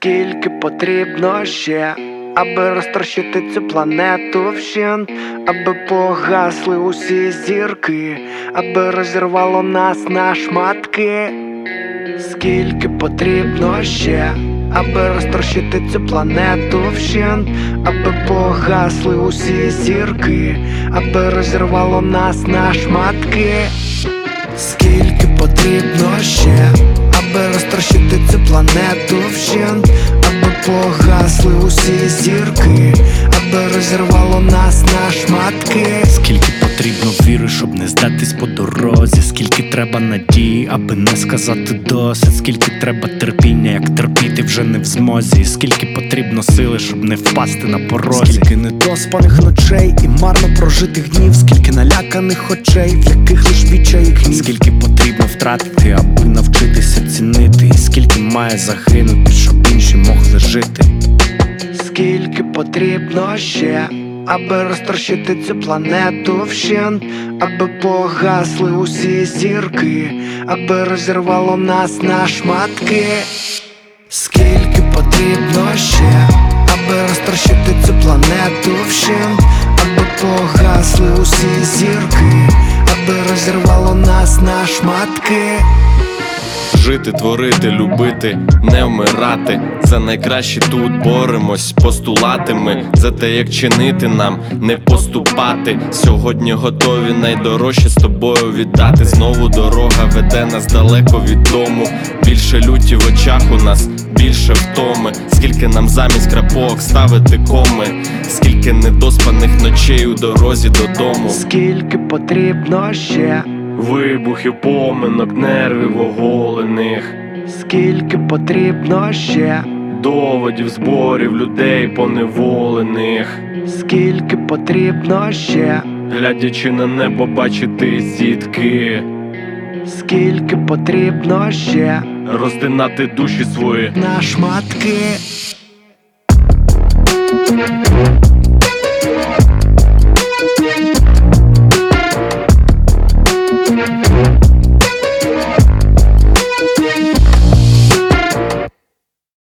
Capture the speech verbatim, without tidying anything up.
Скільки потрібно ще, аби розтрощити цю планету вщент, аби погасли усі зірки, аби розірвало нас на шматки. Скільки потрібно ще, аби розтрощити цю планету вщент, аби погасли усі зірки, аби розірвало нас на шматки. Скільки потрібно ще, аби розтрощити цю планету вщент, аби погасли усі зірки, аби розірвало нас на шматки. Скільки потрібно віри, щоб не здатись по дорозі, скільки треба надії, аби не сказати досить, скільки треба терпіння, як терпіти вже не в змозі, скільки потрібно сили, щоб не впасти на порозі. Скільки недоспаних ночей і марно прожитих днів, скільки наляканих очей, в яких лиш відчай і гнів. Скільки потрібно втратити, аби навчитися цінити, і скільки має загинути, щоб інші могли жити. Скільки потрібно ще, аби розтрощити цю планету вщент, аби погасли усі зірки, аби розірвало нас на шматки. Скільки потрібно ще, аби розтрощити цю планету вщент, аби погасли усі зірки, аби розірвало нас на шматки. Жити, творити, любити, не вмирати. За найкраще тут боремось постулатами, за те, як чинити нам, не поступати. Сьогодні готові найдорожче з тобою віддати. Знову дорога веде нас далеко від дому. Більше люті в очах у нас, більше втоми. Скільки нам замість крапок ставити коми, скільки недоспаних ночей у дорозі додому. Скільки потрібно ще, Вибухів, поминок, нервів оголених, скільки потрібно ще, доводів, зборів, людей поневолених. скільки потрібно ще, Глядячи на небо, бачити зітки, скільки потрібно ще, роздинати душі свої на шматки.